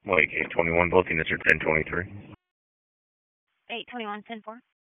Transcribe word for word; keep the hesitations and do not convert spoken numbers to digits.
Like eight twenty-one booking, it's your ten twenty-three. eight twenty-one ten four.